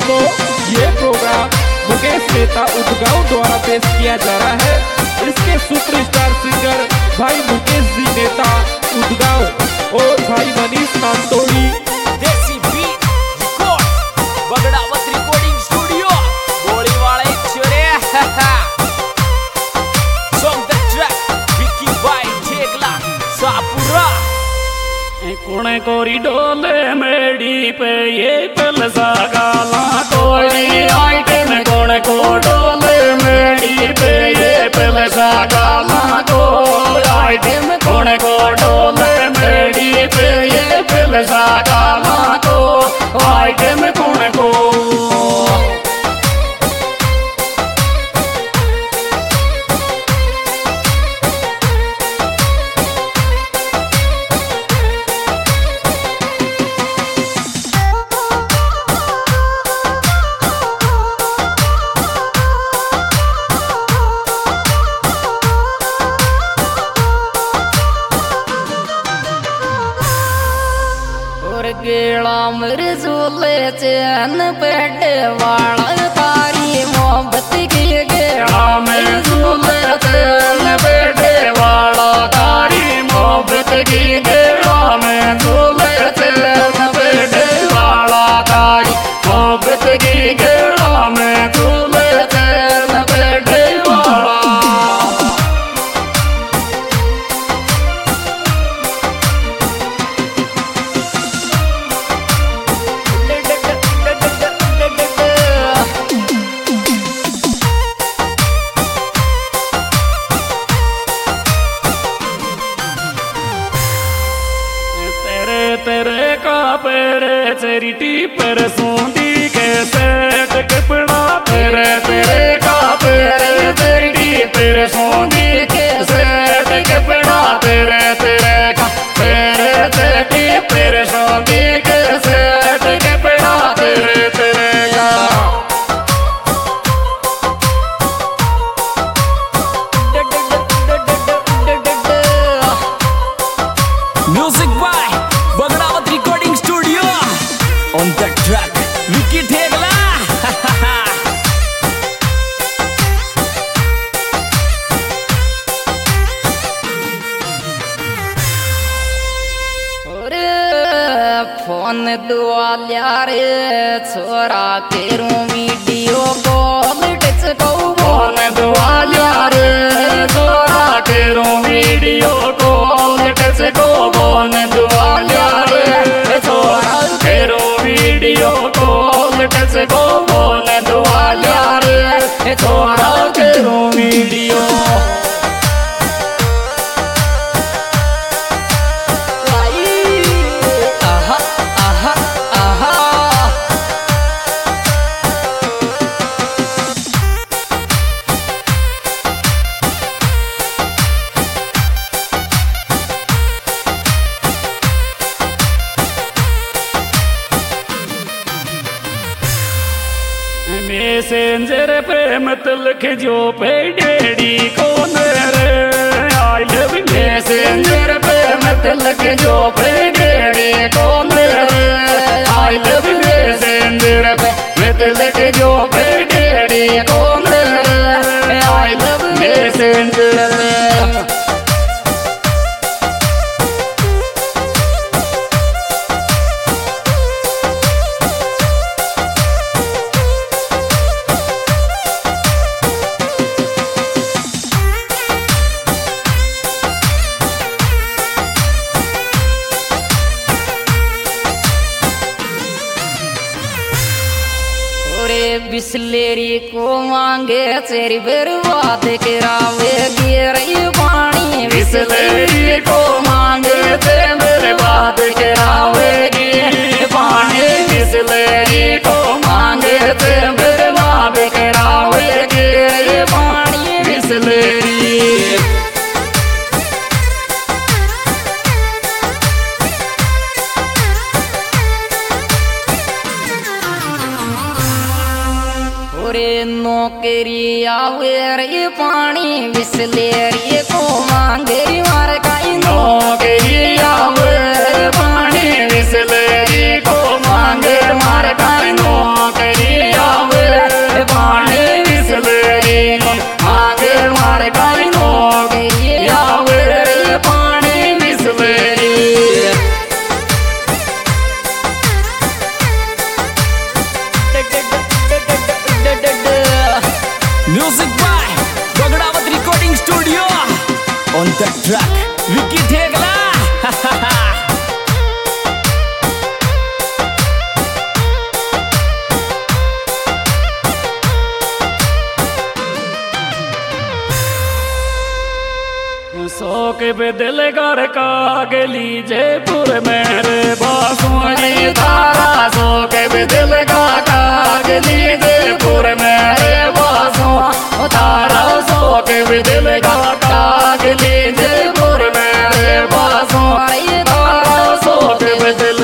दोस्तों, ये प्रोग्राम मुकेश मेहता उदगांव द्वारा पेश किया जा रहा है। इसके सुपरस्टार सिंगर भाई मुकेश जी मेहता उदगांव और भाई मनीष नांदोड़ी। देसी beat record Bagdawat recording studio गोली वाले छोरे। सॉन्ग द ट्रैक विकी बाई ठेगला सापुरा। कोने कोरी डोले मेड़ी पे ये पलसा गाला कोई आइटम कोने को डोले मेड़ी पे ये पलसा गाला को आइटम कोने को डोले मेड़ी पे ये पलसा गाला को आइटम कोने को। गेला मेरे झूले चैन पेटे वाला तारी मोहब्बत की गेला मेरे झूले चैन पेटे वाला तारी मोहब्बत की गेला में झूले चैन पेटे वाला तारी मोहब्बत की गेला में झूले चैन पेटे वाला। तेरे का पेरे चरिटी पर सोंदी के सेट कपड़ा तेरे का पेरे चरिटी पर सोंदी के सेट कपड़ा तेरे का पेरे चरिटी पर सोंदी के सेट कपड़ा तेरे का। Music by Bagdawat recording studio on the track Vicky Thegla. Phone दुआ लिया रे छोरा तेरू वीडियो कॉल टच को फोन दुआ लिया रे छोरा तेरू वीडियो कॉल टच को फोन दुआ लिया रे छोरा तेरू वीडियो कॉल टच को फोन दुआ लिया रे छोरा तेरू वीडियो। मैसेंजर पे मत लिख जो पे डेडी कौन रे आई लव मैसेंजर पे मत लिख जो पे डेडी कौन रे आई लव मैसेंजर पे मत लिख जो पे डेडी कौन रे आई लव मैसेंजर। बिस्लेरी को मांगे तेरी बर्बाद करावे गिरई पानी बिस्लेरी को मांगे तेरी बर्बाद करावे गिरई पानी बिस्लेरी को मांगे तेरी बर्बाद करावे गिरई पानी बिस्लेरी। नौकरी आवे रे पानी बिस्लेरी को मांगे मार काई नौकरी आवे पानी बिस्लेरी को मांगे मार काई नौकरी On the track, Vicky Thegla. सो के बेदल घर का गली जयपुर मेरे बासुरी तारा सो के बेदल का गली जयपुर मेरे बासु तारा सो के बेदल का गली जयपुर मेरे बासु तारा सो के बेदल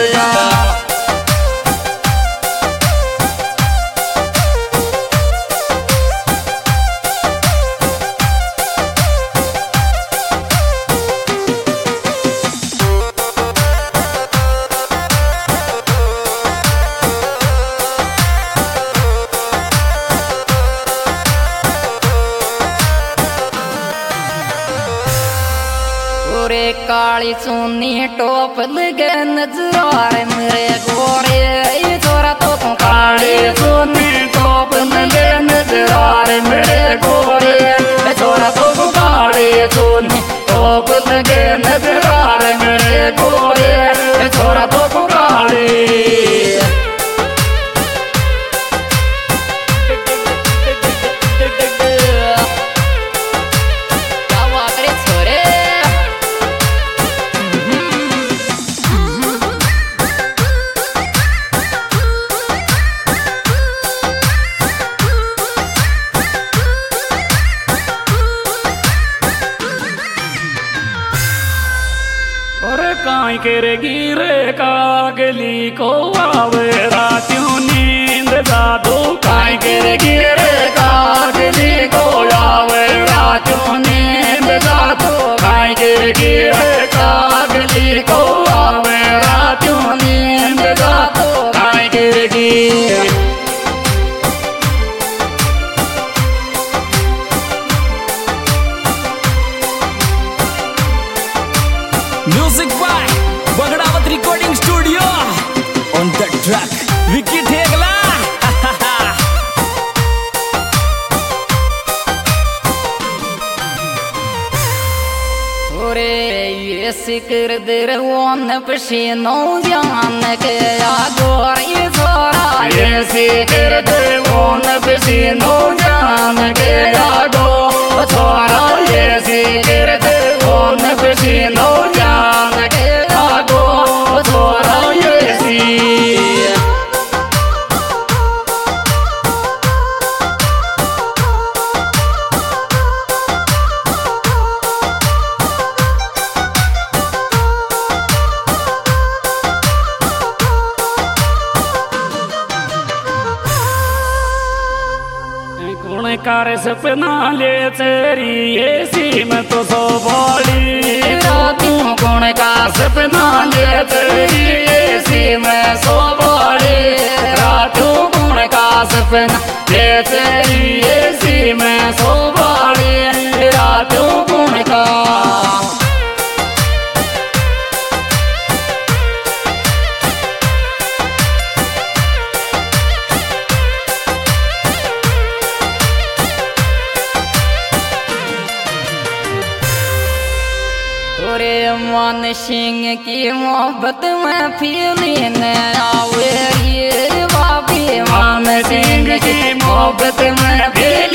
काली चुन्नी टोप लगे नजरार मेरे गोरे छोरा तो काली चुन्नी टोप लगे नजरार मेरे गोरे छोरा तो काली चुन्नी टोप लगे नजरार मेरे गोरे छोरा तो काली काई के गिरे कागली को आवे रातियों नींद जादू काई के गिरे कागली को आवे रातियों नींद जादू काई के गिरे कागली को आवे रातियों नींद जादू काई के गिरे Music by Baghdawat Recording Studio. On the track, Vicky Thegla. ये सिकर दर वन पसीनो जान के आगोर ये छोरा ये सिकर दर वन पसीनो जान के आगो छोरा ये सिकर दर वन पसीनो जान के आगो छोरा ये सी कार सपना ले तेरी ऐसी में तो सो बोली रातों कौन का सपना ले तेरी ऐसी में सो बोली रातों कौन का सपना ले तेरी ऐसी में सो बोली रातों कौन का मान सिंह की मोहब्बत में फीलिंग आवे ये बाबी मान सिंह की मोहब्बत में